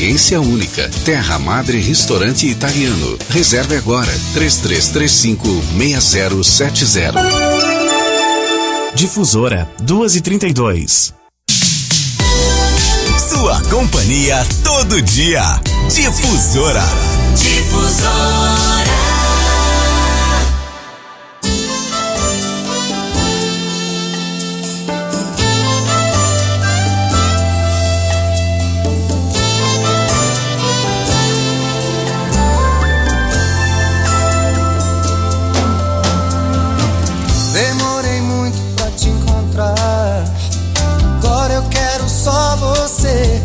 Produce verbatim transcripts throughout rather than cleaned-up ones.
experiência única. Terra Madre Restaurante Italiano. Reserve agora, três três três cinco, seis zero sete zero. Difusora, duas e trinta e dois. Sua companhia todo dia. Difusora. Difusora. Demorei muito pra te encontrar. Agora eu quero só você.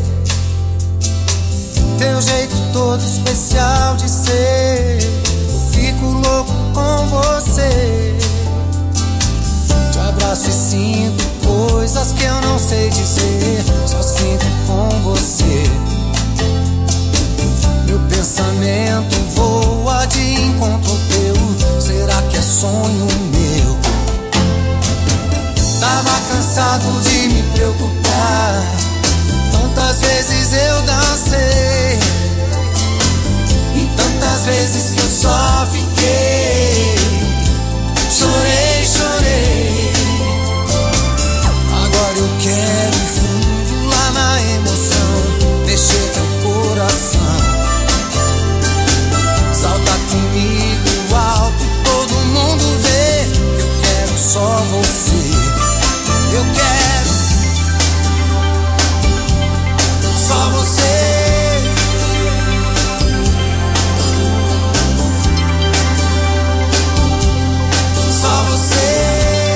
Teu jeito todo especial de ser. Eu fico louco com você. Te abraço e sinto coisas que eu não sei dizer. Só sinto com você. Meu pensamento voa de encontro ao teu. Será que é sonho meu? Tava cansado de me preocupar. Tantas vezes eu dancei e tantas vezes que eu só fiquei. Chorei, chorei. Agora eu quero ir fundo lá na emoção. Mexer teu coração. Salta comigo alto, todo mundo vê. Eu quero só você. Eu quero só você. Só você.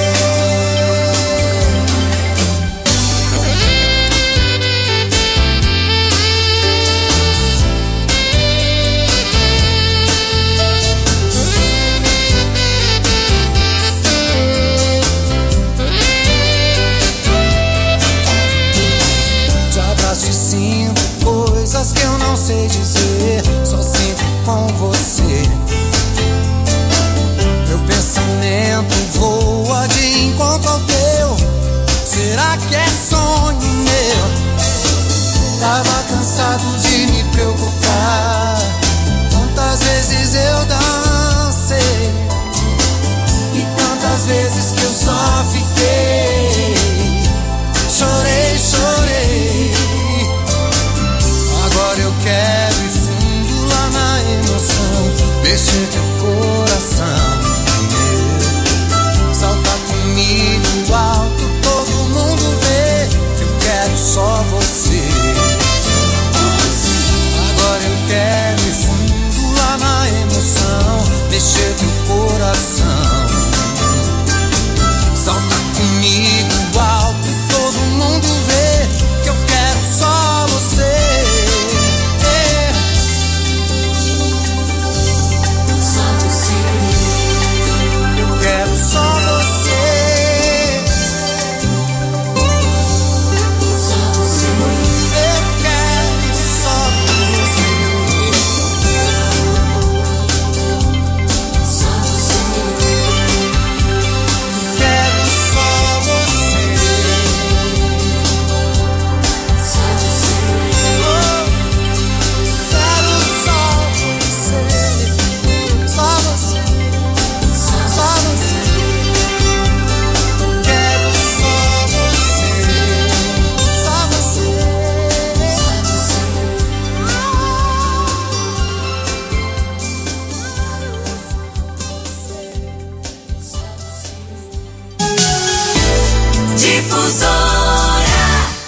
Sinto coisas que eu não sei dizer. Só sinto com você. Meu pensamento voa de encontro ao teu. Será que é sonho meu? Tava cansado de me preocupar. Tantas vezes eu dancei e tantas vezes que eu só fiquei. Chorei, chorei. Agora eu quero ir fundo lá na emoção. Mexer teu coração. Salta comigo alto, todo mundo vê. Eu quero só você. Agora eu quero ir fundo lá na emoção. Mexer teu coração. Salta comigo alto, todo mundo vê. Que eu quero só você. Quero só você. Só você. Eu quero só você. Só você. Quero só você. Só você. Oh, quero só você. Só você. Só você. Quero só você. Só você. Difusora.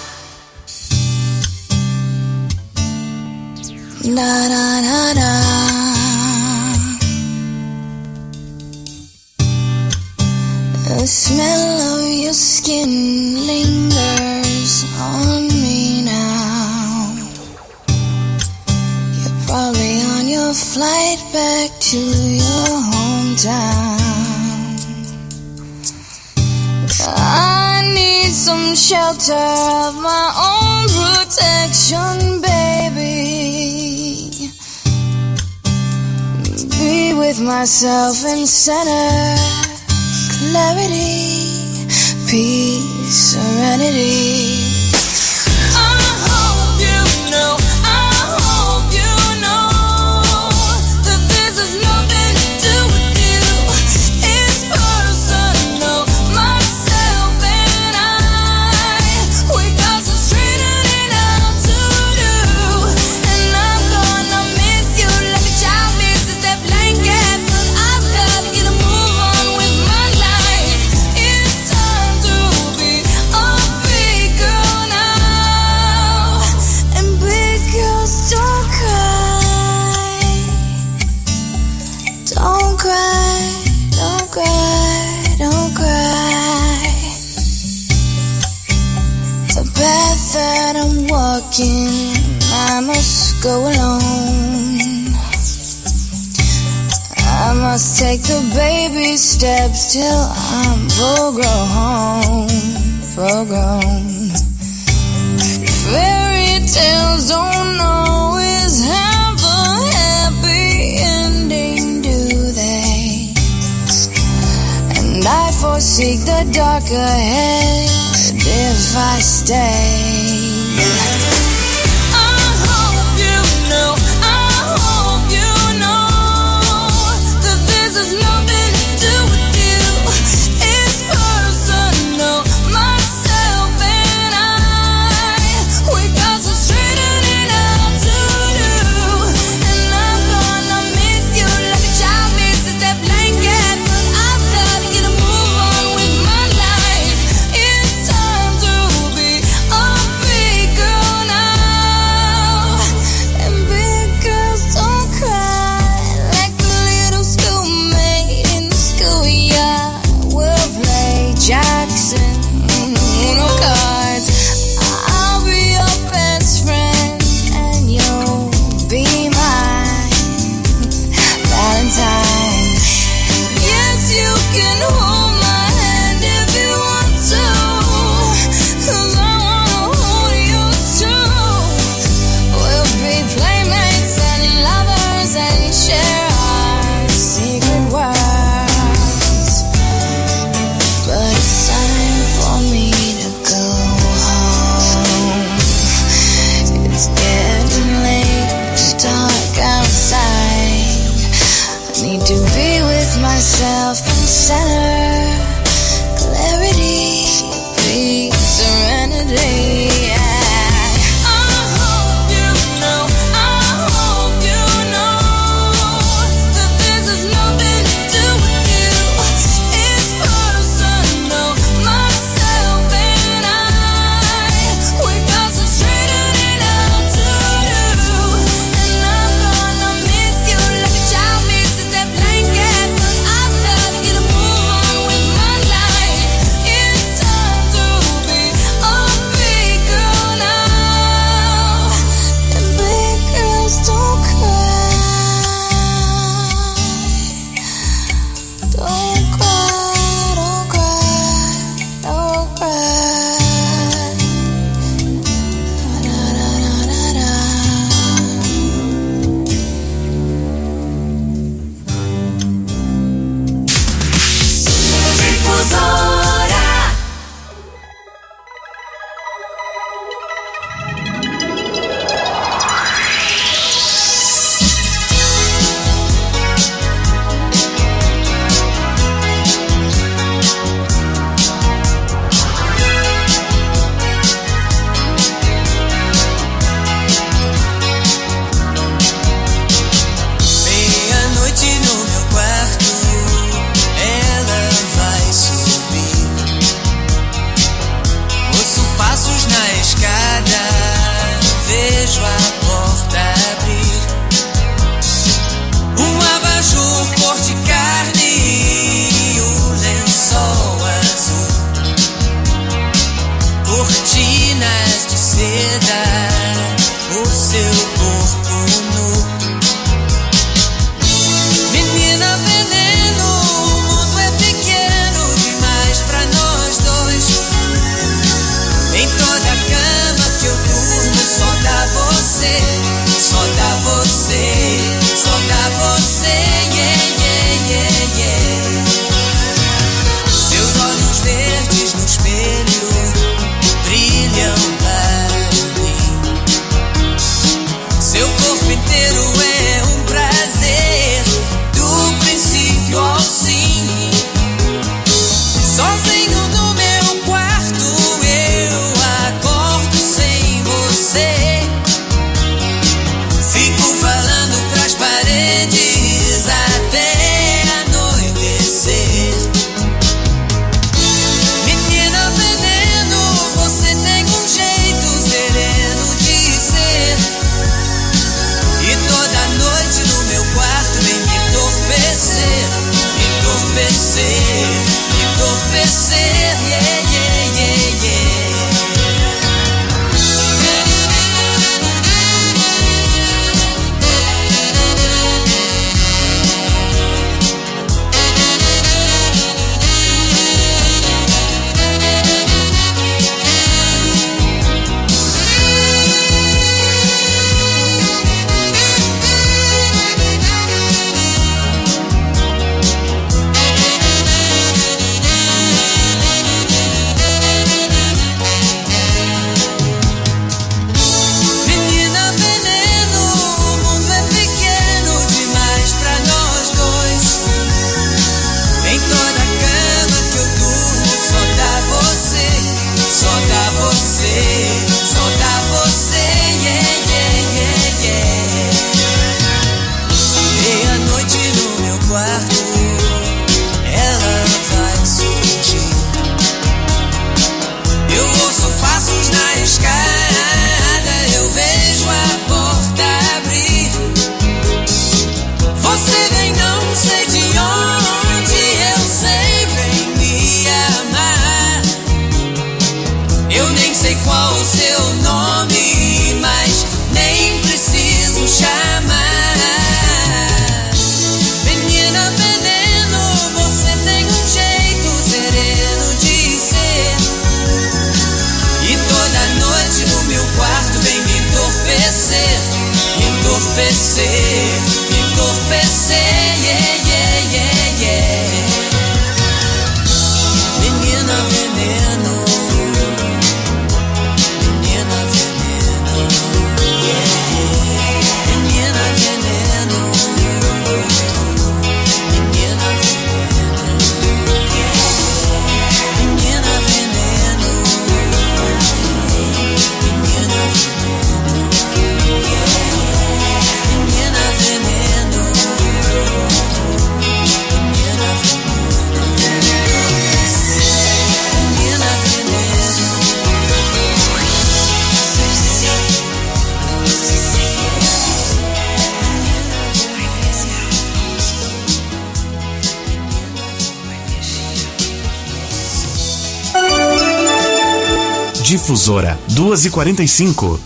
Da da da da. The smell of your skin lingers on me now. You're probably on your flight back to your hometown. I need some shelter of my own protection, baby. Be with myself in center. Clarity, peace, serenity. I hope you know, I walking, I must go alone. I must take the baby steps till I'm full grown, full grown. Fairy tales don't always have a happy ending, do they? And I foresee the dark ahead if I stay. Myself in center, clarity, peace, serenity. Toda entorpecer, entorpecer, yeah, yeah, yeah, yeah. Menina veneno, menina veneno, yeah, yeah. Menina veneno, menina veneno, yeah, yeah. Menina veneno, menina veneno, yeah, menina veneno, menina Difusora duas e quarenta e cinco.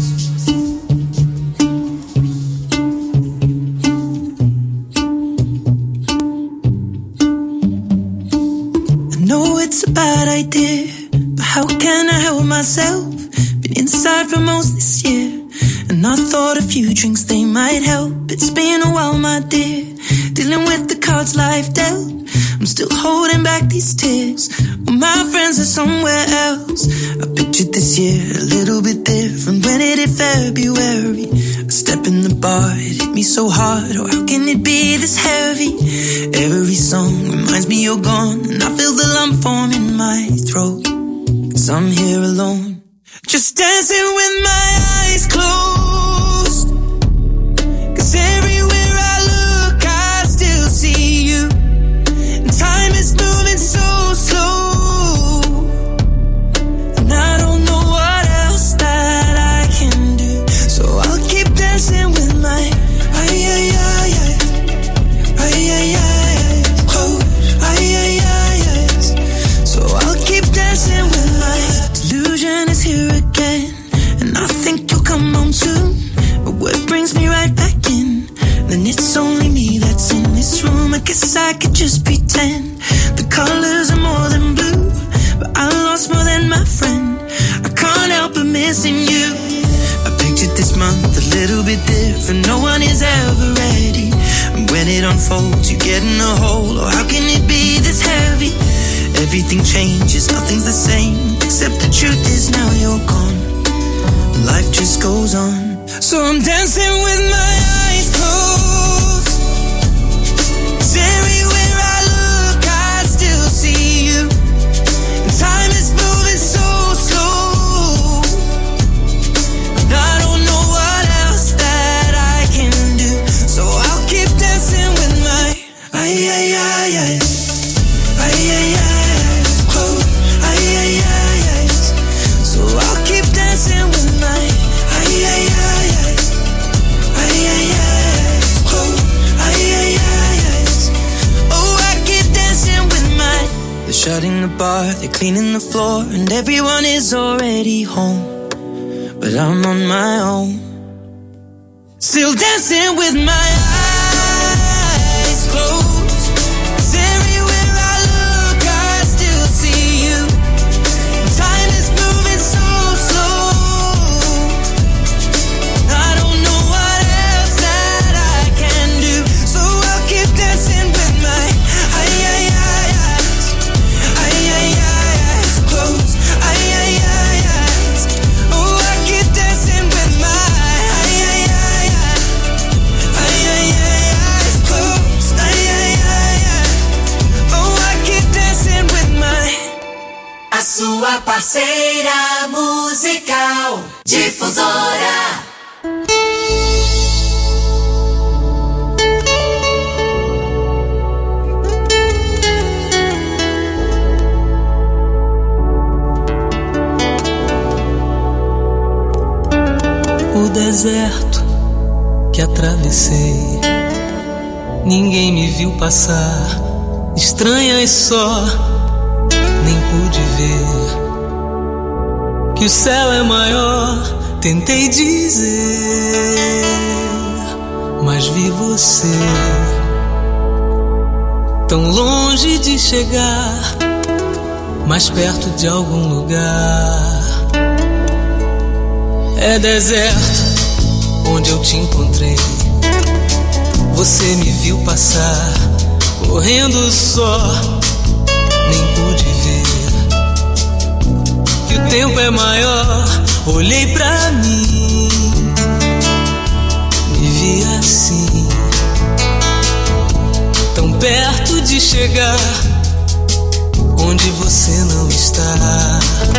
I know it's a bad idea, but how can I help myself? Been inside for most this year, and I thought a few drinks they might help. It's been a while, my dear, dealing with the cards life dealt. I'm still holding back these tears, well, my friends are somewhere else. I pictured this year a little bit different when it hit February. A step in the bar, it hit me so hard, oh how can it be this heavy? Every song reminds me you're gone, and I feel the lump form in my throat, 'cause I'm here alone, just dancing with my eyes closed. 'Cause everywhere I look I still see you. Time is moving so slow, and I don't know what else that I can do. So I'll keep dancing with my ay ay ay ay ay ay ay oh ay ay ay ay. So I'll keep dancing with my delusion is here again, and I think you'll come home soon. But what brings me right back in? Then it's only me that's in this room. I guess I could just pretend the colors are more than blue, but I lost more than my friend. I can't help but missing you. I pictured this month a little bit different. No one is ever ready, and when it unfolds you get in a hole. Oh how can it be this heavy? Everything changes, nothing's the same, except the truth is now you're gone. Life just goes on, so I'm dancing with my eyes closed. 'Cause everywhere I look I still see you, and time is moving so slow, and I don't know what else that I can do. So I'll keep dancing with my ay ay ay ay ay ay ay oh ay ay ay ay. So I'll keep dancing with my ay ay ay ay ay ay ay oh ay ay ay ay. Oh I keep dancing with my. They're shutting the bar, they're cleaning the floor, and everyone is already home, but I'm on my own, still dancing with my eyes closed. 'Cause everywhere I look I still see you. Time is moving so slow, I don't know what else that I can do. So I'll keep dancing with my ay ay ay eyes, ay ay ay eyes closed, ay ay ay eyes. Oh I keep dancing with my ay ay ay ay ay ay ay eyes closed, ay ay ay ay. Oh I keep dancing with my. A sua parceira musical, Difusora. O deserto que atravessei, ninguém me viu passar, estranha e só, nem pude ver que o céu é maior. Tentei dizer, mas vi você tão longe de chegar, mais perto de algum lugar. É deserto onde eu te encontrei. Você me viu passar, correndo só, nem pude ver que o tempo é maior. Olhei pra mim, me vi assim, tão perto de chegar onde você não está.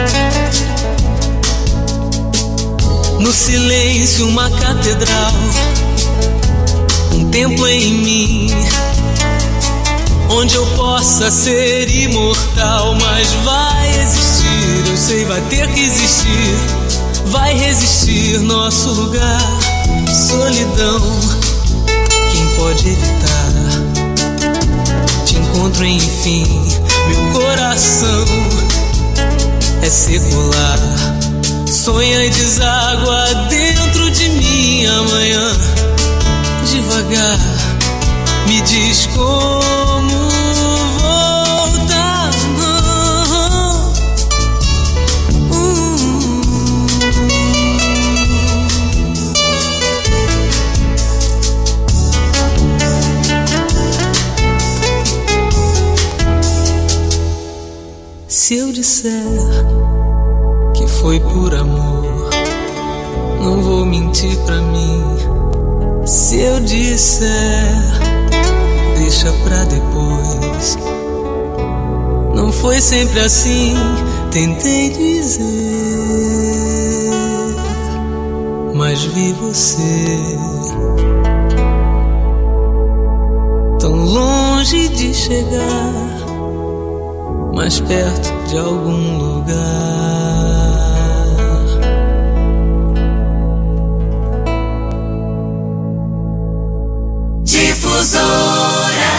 No silêncio uma catedral, um templo em mim, onde eu possa ser imortal. Mas vai existir, eu sei, vai ter que existir, vai resistir nosso lugar. Solidão, quem pode evitar? Te encontro enfim, meu coração é secular. Sonha e deságua dentro de mim amanhã. Devagar, me diz como voltar. Se eu disser que foi por amor, não vou mentir pra mim. Se eu disser, deixa pra depois. Não foi sempre assim, tentei dizer, mas vi você tão longe de chegar, mais perto de algum lugar. Difusora.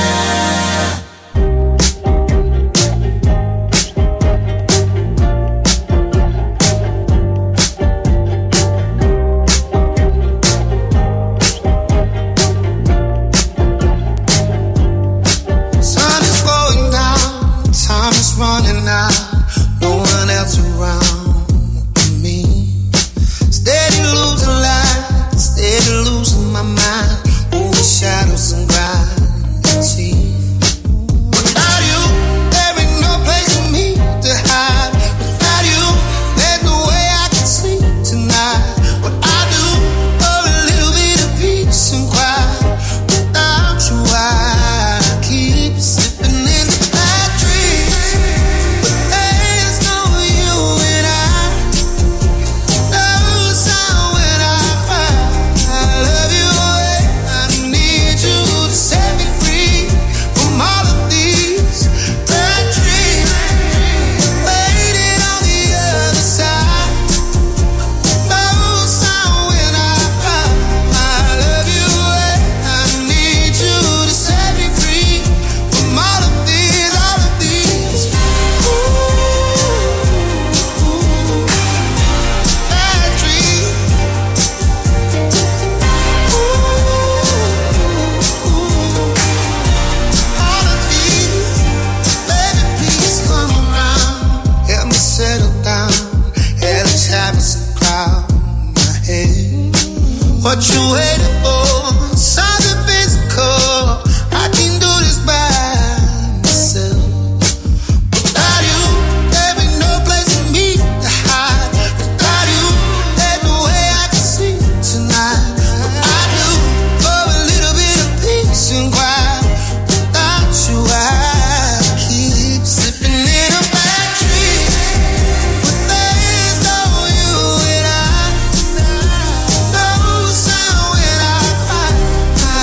Sun is going down, time is running out, no one else around me. Steady losing light, steady losing my mind. Shadows and gravity. Without you, there ain't no place for me to hide. Without you, there's no way I can sleep tonight. What I do for a little bit of peace and quiet. Without you, I keep slipping into bad dreams. But there's no you and I. No sound when I cry. I love you. Set me free from all of these bad dreams. Waiting on the other side. No sound when I cry. I love you and I need you to set me free from all of these, all of these. Ooh, bad dreams. Settle down, yeah, let's have a crowd my head. What you waiting for? Something physical. I can do this by myself. Without you, there ain't no place for me to hide. Without you, there's no way I can sleep tonight. What I do for a little bit of peace and quiet. Without you, I keep slipping in a bad dream. I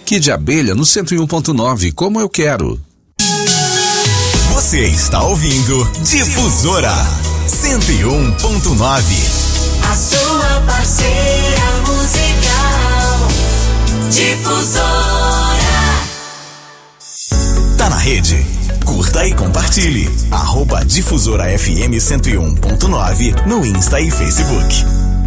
Kid Abelha no cento e um ponto nove, como eu quero. Você está ouvindo Difusora cento e um ponto nove. A sua parceira musical. Difusora. Tá na rede? Curta e compartilhe. Arroba Difusora F M cento e um ponto nove no Insta e Facebook.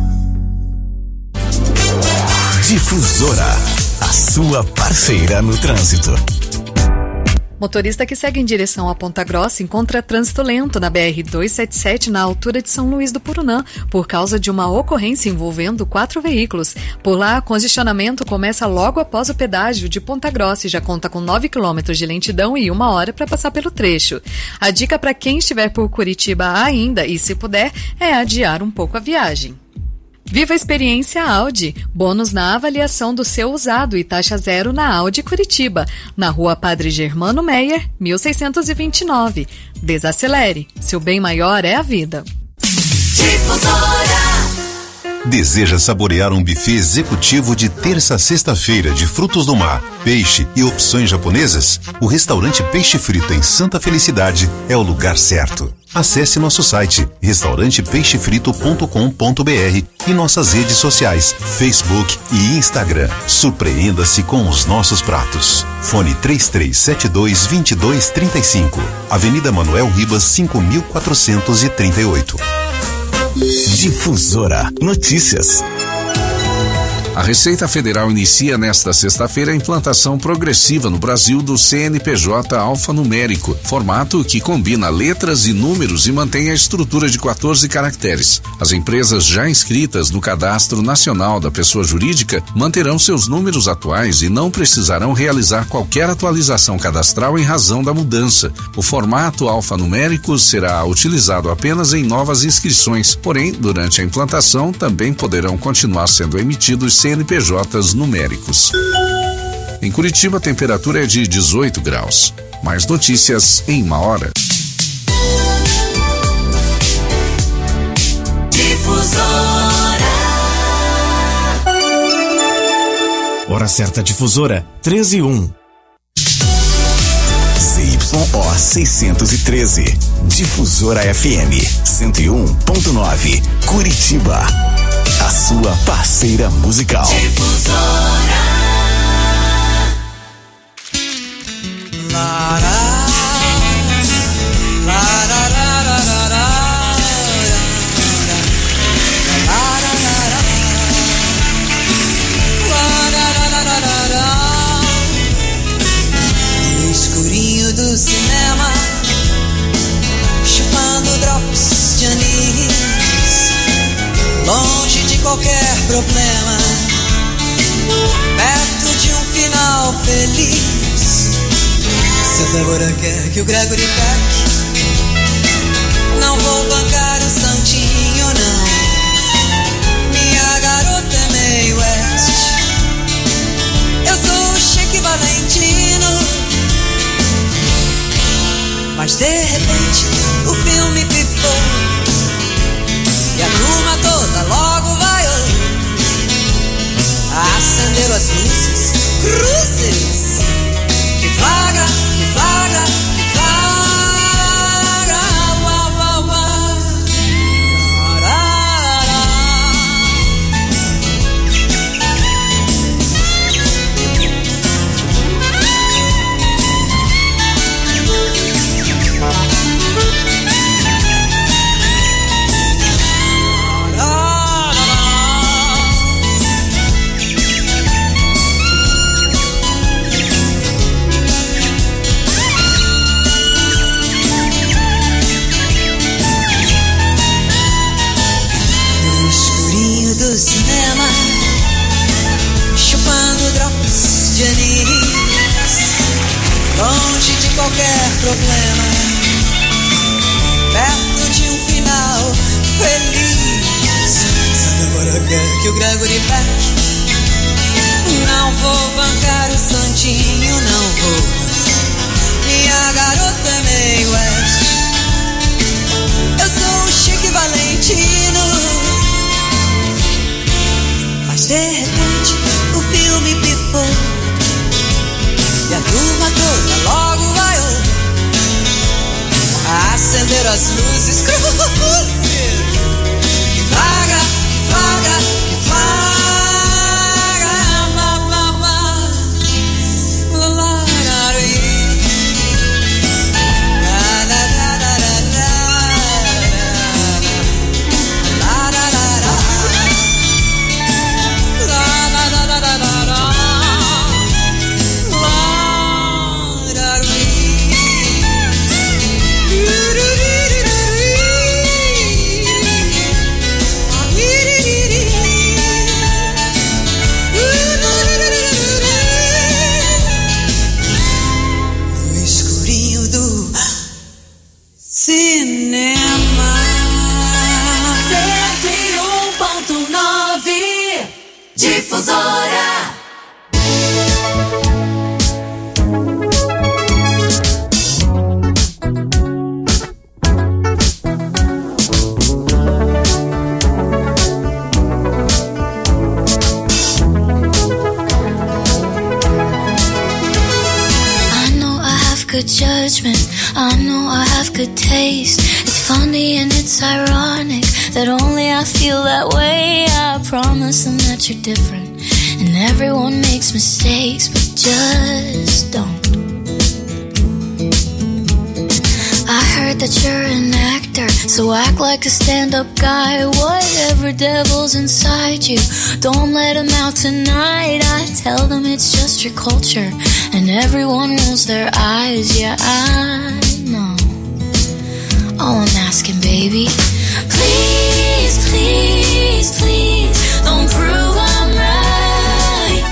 Difusora, a sua parceira no trânsito. Motorista que segue em direção a Ponta Grossa encontra trânsito lento na B R duzentos e setenta e sete na altura de São Luís do Purunã por causa de uma ocorrência envolvendo quatro veículos. Por lá, congestionamento começa logo após o pedágio de Ponta Grossa e já conta com nove quilômetros de lentidão e uma hora para passar pelo trecho. A dica para quem estiver por Curitiba ainda e se puder é adiar um pouco a viagem. Viva a experiência Audi. Bônus na avaliação do seu usado e taxa zero na Audi Curitiba. Na rua Padre Germano Meyer, mil seiscentos e vinte e nove. Desacelere. Seu bem maior é a vida. Difusora. Deseja saborear um buffet executivo de terça a sexta-feira de frutos do mar, peixe e opções japonesas? O restaurante Peixe Frito em Santa Felicidade é o lugar certo. Acesse nosso site restaurante peixe frito ponto com ponto b r e nossas redes sociais, Facebook e Instagram. Surpreenda-se com os nossos pratos. Fone três três sete dois, dois dois três cinco. Avenida Manuel Ribas, cinco mil quatrocentos e trinta e oito. Difusora Notícias. A Receita Federal inicia nesta sexta-feira a implantação progressiva no Brasil do C N P J alfanumérico, formato que combina letras e números e mantém a estrutura de quatorze caracteres. As empresas já inscritas no Cadastro Nacional da Pessoa Jurídica manterão seus números atuais e não precisarão realizar qualquer atualização cadastral em razão da mudança. O formato alfanumérico será utilizado apenas em novas inscrições, porém, durante a implantação também poderão continuar sendo emitidos C N P Js numéricos. Em Curitiba, a temperatura é de dezoito graus. Mais notícias em uma hora. Difusora. Hora certa Difusora, treze e um. Z Y O seiscentos e treze. Difusora F M cento e um ponto nove. Curitiba. A sua parceira musical. Difusora. La, la, la, la, la, la, la, la. No escurinho do cinema, chupando drops de anis, longe de qualquer problema, perto de um final feliz. Se a Débora quer que o Gregory peque, não vou bancar o santinho, não. Minha garota é meio oeste, eu sou o Chique Valentino. Mas de repente o filme pifou e a turma toda logo vaiou. Acenderam as luzes, cruzes, que flagra, que flagra, que flagra, uau, uau, uau. Arará. Do cinema, chupando drops de anis, longe de qualquer problema, perto de um final feliz. Se a Débora quer que o Gregory peque, não vou bancar o santinho, não vou. Minha garota é meio oeste, eu sou o Chique Valentino. Mas de repente o filme pifou das luzes, cruzes. Que flagra, que flagra, que flagra, lá, lá, lá, lá, lá, Difusora. Good judgment, I know I have good taste. It's funny and it's ironic that only I feel that way. I promise them that you're different, and everyone makes mistakes, but just don't. I heard that you're an actor, so act like a stand-up guy. Whatever devil's inside you, don't let him out tonight. I tell them it's just your culture, and everyone rolls their eyes. Yeah, I know. All I'm asking, baby, please, please, please, don't prove I'm right.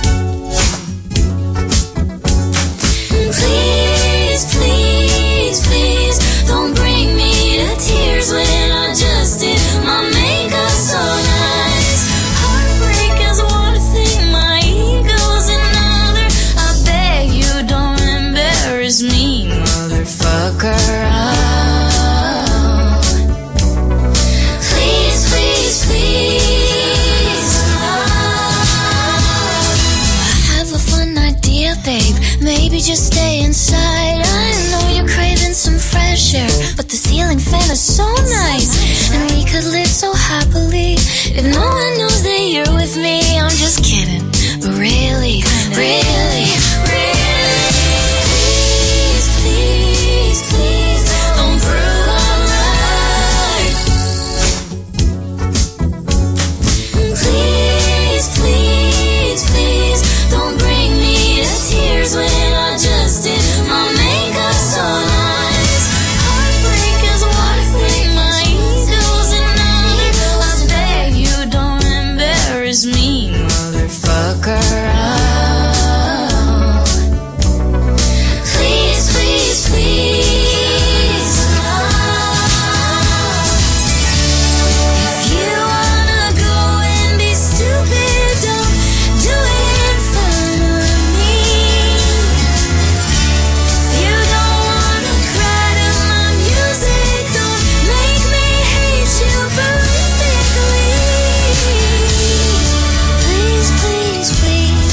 Please, please, please, don't bring me to tears when I just did my makeup so nice. Heartbreak is one thing, my ego's another. I beg you don't embarrass me, motherfucker. Oh. Please, please, please. Oh. I have a fun idea, babe. Maybe just stay inside. I know you're craving some fresh air, but the ceiling fan is so nice, and we could live so happily if no one knows that you're with me. I'm just kidding, but really, really, really, please, please, please, don't prove I'm right. Please, please, please, don't bring me to tears when I just did my makeup so nice. Heartbreak is one thing, my ego's another. I beg you don't embarrass me, motherfucker. Oh. Please, please, please. Oh. If you wanna go and be stupid, don't do it in front of me. If you don't wanna cry to my music, don't make me hate you horrifically. Please, please, please,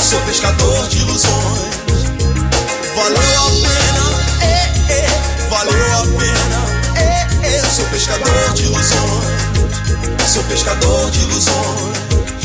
sou pescador de ilusões. Valeu a pena, é, é, valeu a pena, é, é, sou pescador de ilusões, sou pescador de ilusões.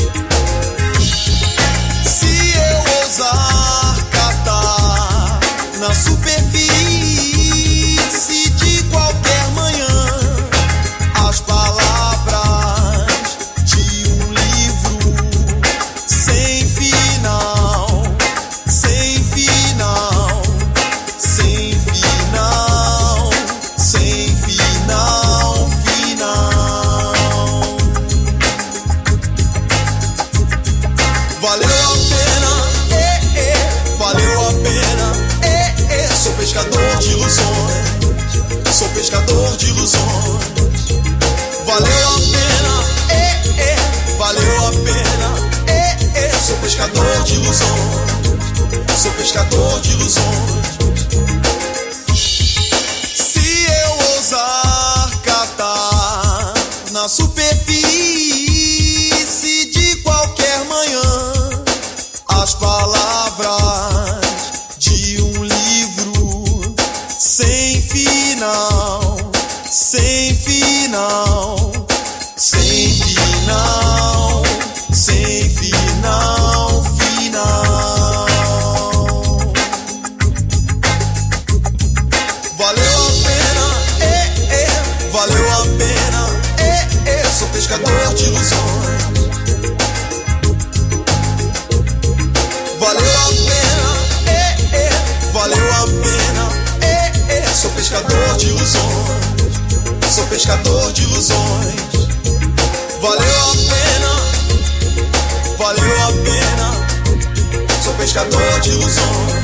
Se eu ousar catar na superfície de qualquer manhã as palavras de um livro sem final, sem final, sem final, sem final, final. Valeu a pena, é, é, valeu a pena, é, é, sou pescador de ilusões, sou pescador de ilusões. Valeu a pena, é, é, valeu a pena, é, é, sou pescador de ilusões, sou pescador de ilusões. Se eu ousar catar na superfície de qualquer manhã as palavras de um livro sem final, sem final, sem final, sem final, final. Valeu a pena, é, é, valeu a pena, é, é, sou pescador de ilusões. Valeu a pena, é, é, valeu a pena, é, é, sou pescador de ilusões, sou pescador de ilusões. Valeu a pena, valeu a pena, sou pescador de ilusões.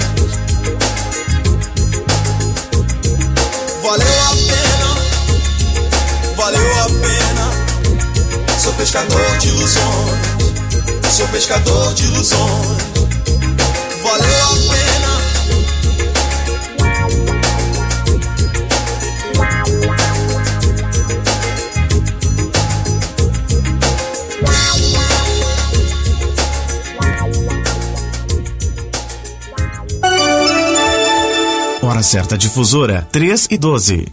Valeu a pena, valeu a pena, sou pescador de ilusões, sou pescador de ilusões. Valeu a pena. Hora certa difusora, três e doze.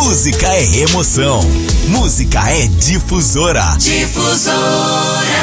Música é emoção. Música é Difusora. Difusora.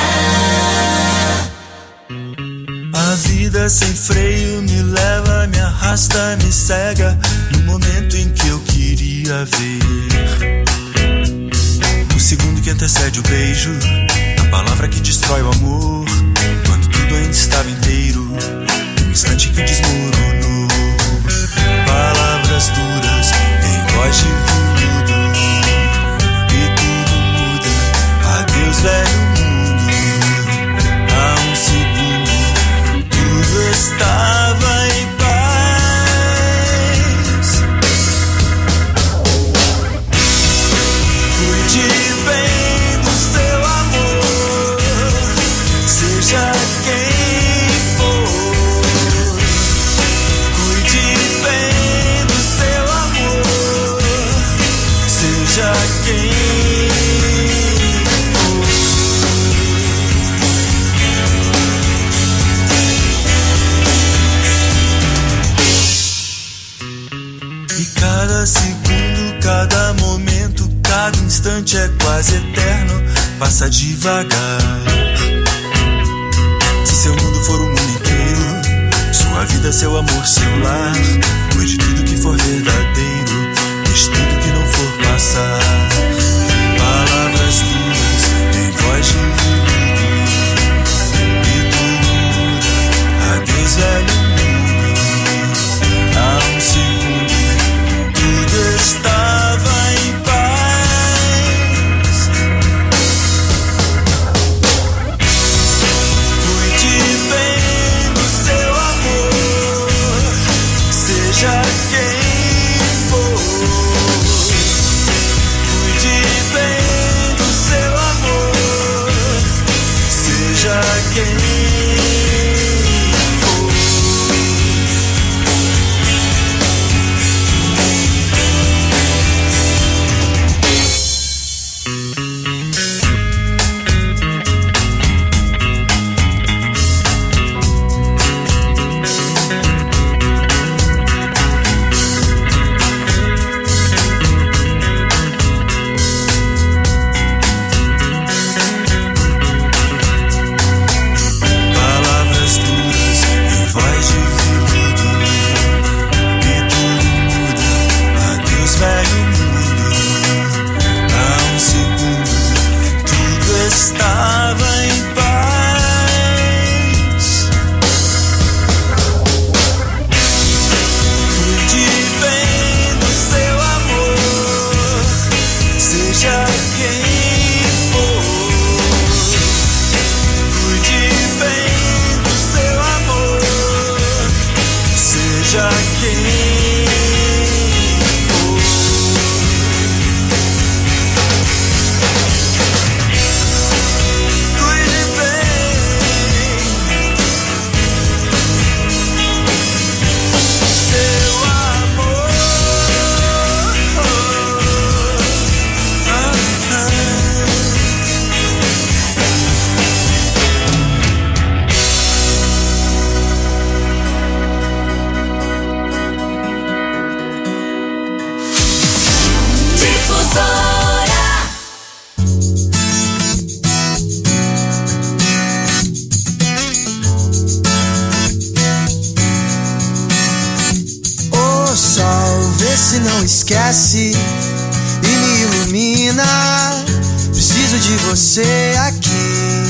A vida sem freio me leva, me arrasta, me cega no momento em que eu queria ver. O segundo que antecede o beijo, a palavra que destrói o amor, quando tudo ainda estava inteiro, um instante que desmoronou. Palavras duras em voz de veludo, e tudo muda. Adeus, velho mundo. Há um segundo tudo estava em paz. Cuide bem do seu amor, seja quem for. Cuide bem do seu amor, seja quem Cada segundo, cada momento, cada instante é quase eterno, passa devagar. Se seu mundo for o mundo inteiro, sua vida, seu amor, seu lar, cuide de tudo que for verdadeiro, deixe tudo que não for passar. Palavras duras em voz de veludo, e tudo muda. Adeus, velho mundo. Há um segundo tudo estava em paz. Cuide bem do seu amor, seja quem for. Cuide bem do seu amor, seja quem esquece e me ilumina. Preciso de você aqui.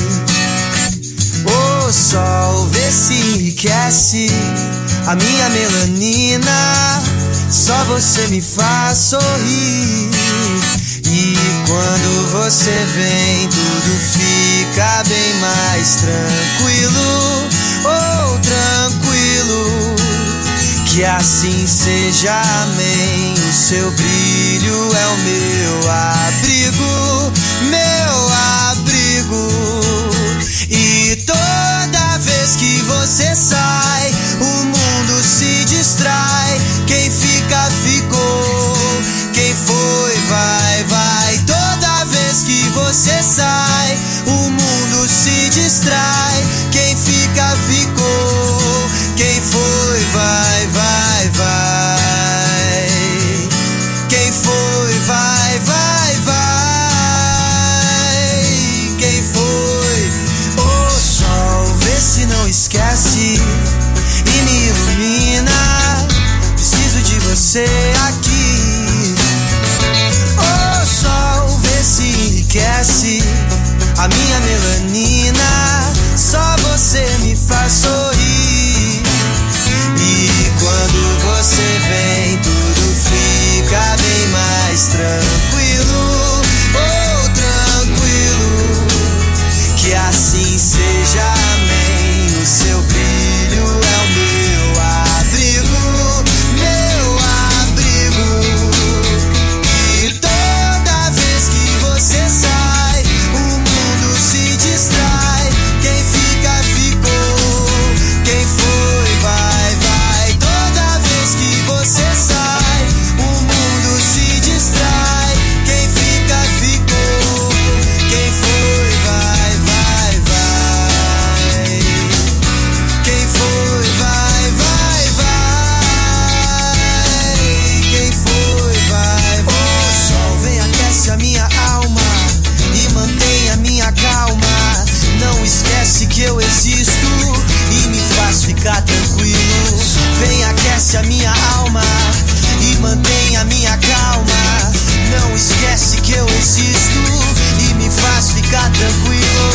O sol vê se enriquece a minha melanina. Só você me faz sorrir. E quando você vem, tudo fica bem mais tranquilo. Oh, tranquilo. Que assim seja, amém. O seu brilho é o meu abrigo, meu abrigo. E toda vez que você sai, o mundo se distrai. Quem fica, ficou. Quem foi, vai, vai. Toda vez que você sai, o mundo se distrai. Quem fica, ficou. Quem foi, vai, vai, vai. Quem foi, você aqui. O sol vê se enriquece a minha melanina, só você me faz sorrir. E quando você vem, tudo fica bem mais tranquilo. Oh, tranquilo, que assim seja, amém. O seu brilho é o meu abrigo, meu abrigo. E toda vez que você sai, o mundo se distrai. Quem fica, ficou. Quem foi, vai, vai. Toda vez que você sai, o mundo se distrai. Quem fica, ficou. Quem foi, vai, vai, vai. Quem foi, vai, vai, vai. Quem foi, vai, vai. O sol vem, aquece a minha alma e mantém a minha calma. Não esquece que eu existo e me faz ficar tranquilo. Vem, aquece a minha alma e mantém a minha calma. Não esquece que eu existo e me faz ficar tranquilo.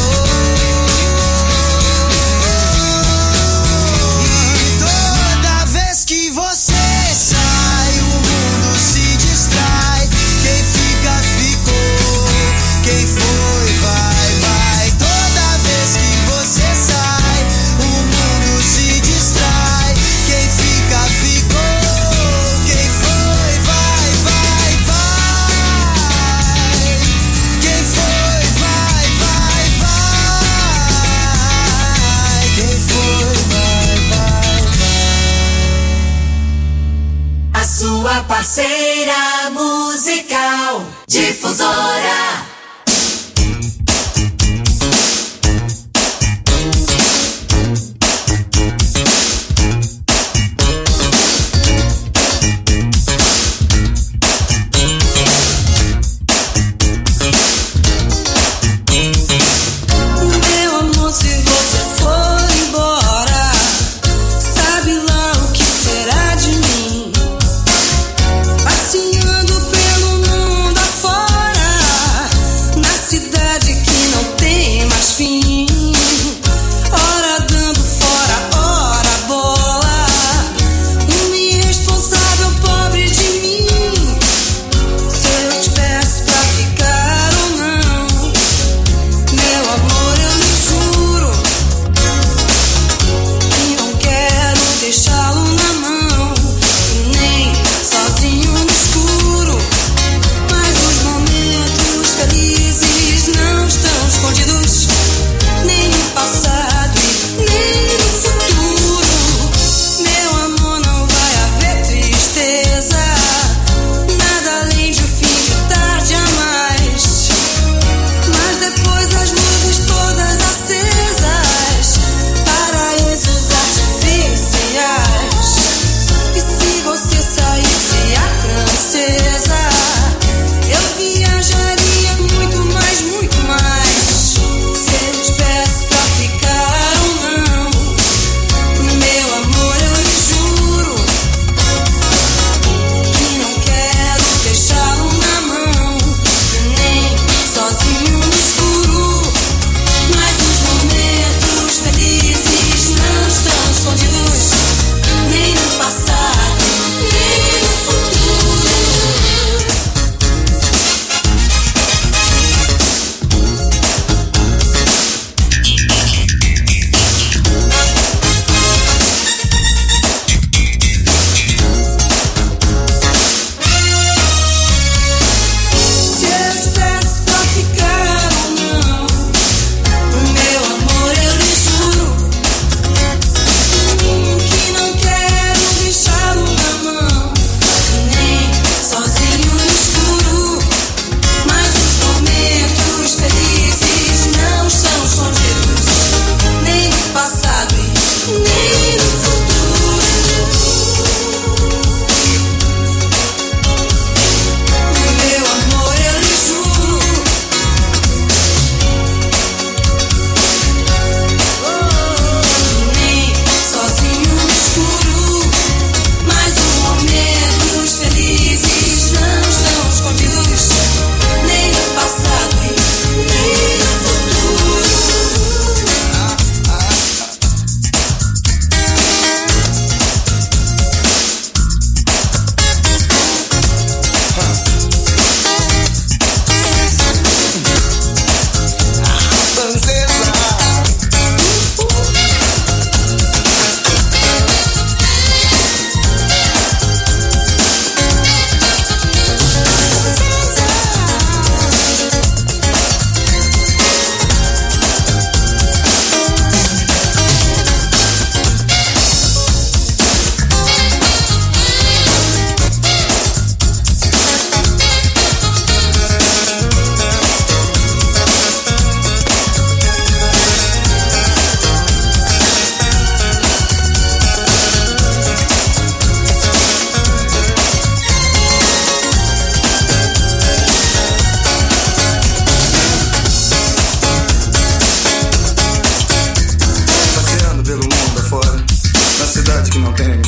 E toda vez que você sai, o mundo se distrai. Quem fica, ficou. Quem foi, vai, vai. Toda vez que você sai, o mundo se distrai. Quem fica, ficou. Quem foi, vai, vai, vai. Quem foi, vai, vai, vai. Quem foi, vai, vai, vai. A sua parceira musical Difusora. Meu amor, se você for embora, sabe lá o que será de mim? Passeando pelo mundo afora,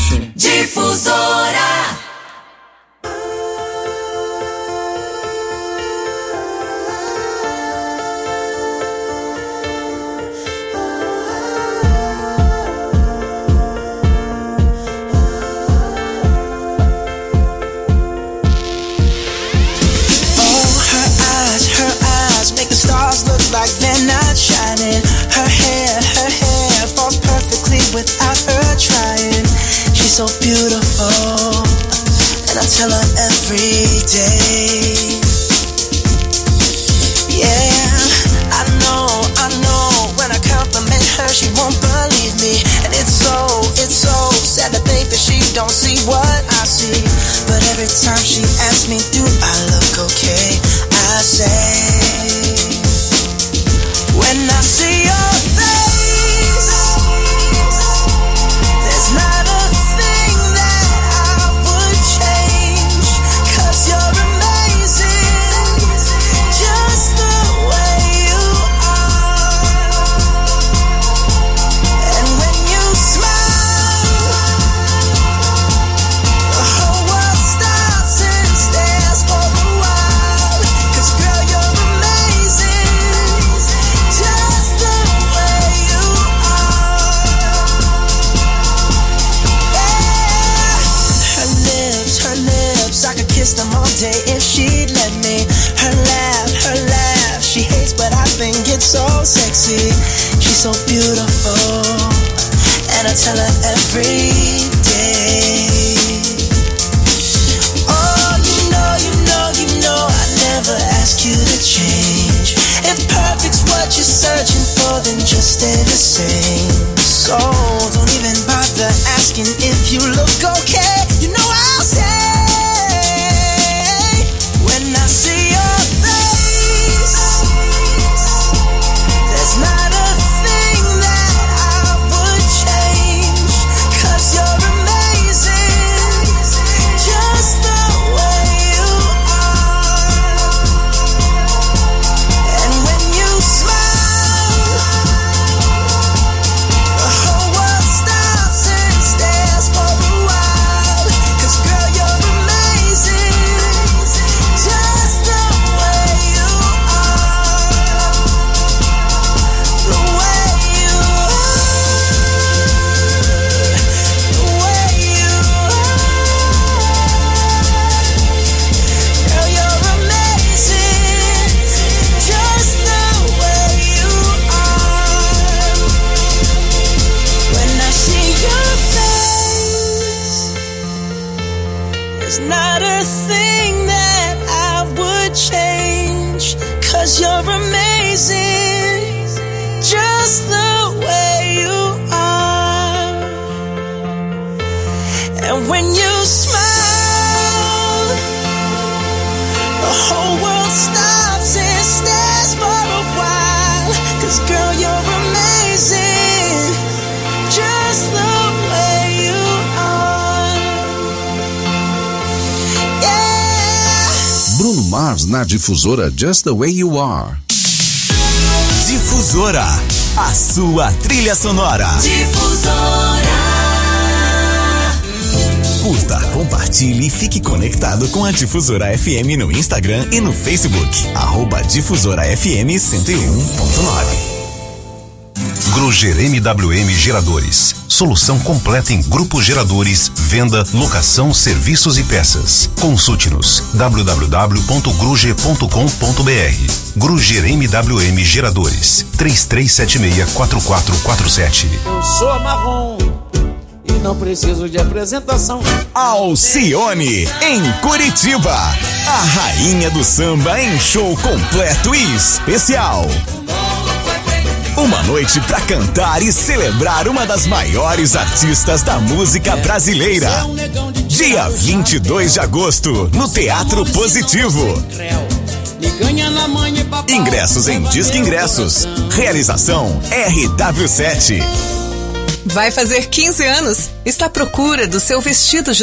Difusora. Like they're not shining. Her hair, her hair falls perfectly without her trying. She's so beautiful, and I tell her every day. Yeah, I know, I know. When I compliment her, she won't believe me, and it's so, it's so sad to think that she don't see what I see. But every time she asks me, do I look okay? I say, when I see your face, there's not a thing that I would change, 'cause you're amazing, just the way you are. And when you smile, the whole world stops and stares for a while, 'cause girl, you're amazing, just the way you are. Yeah. Her lips, her lips, I could kiss them all day if she'd let me. Her laugh, her laugh, she hates but I think it's so sexy. She's so beautiful, and I tell her every day. Oh, you know, you know, you know I never ask you to change. If perfect's what you're searching for, then just stay the same. So don't even bother asking if you look okay. You know I'll say, when I see your face, there's not a thing that I would change, 'cause you're amazing, just the way you are. And when you smile, the whole world stops and stares for a while, 'cause girl, you're amazing, just the way you are. The way you are, the way you are. Girl, you're amazing, just the way you are. When I see your face, there's not a thing that I would change, 'cause you're amazing, just the way you are. And when you smile, the whole world stops and stares for a while, 'cause girl, you're amazing, just the way you are. Yeah. Bruno Mars na Difusora Just the Way You Are. Difusora, a sua trilha sonora. Difusora. Curta, compartilhe e fique conectado com a Difusora F M no Instagram e no Facebook. Arroba Difusora F M cento e um ponto nove. Gruger M W M Geradores. Solução completa em grupos geradores, venda, locação, serviços e peças. Consulte-nos w w w ponto gruger ponto com ponto b r. Gruger M W M Geradores. três três sete seis quatro quatro quatro sete. Eu sou marrom e não preciso de apresentação. Alcione, em Curitiba. A rainha do samba em show completo e especial. Uma noite pra cantar e celebrar uma das maiores artistas da música brasileira. Dia vinte e dois de agosto, no Teatro Positivo. Ingressos em Disque Ingressos. Realização R W sete. Vai fazer quinze anos? Está à procura do seu vestido de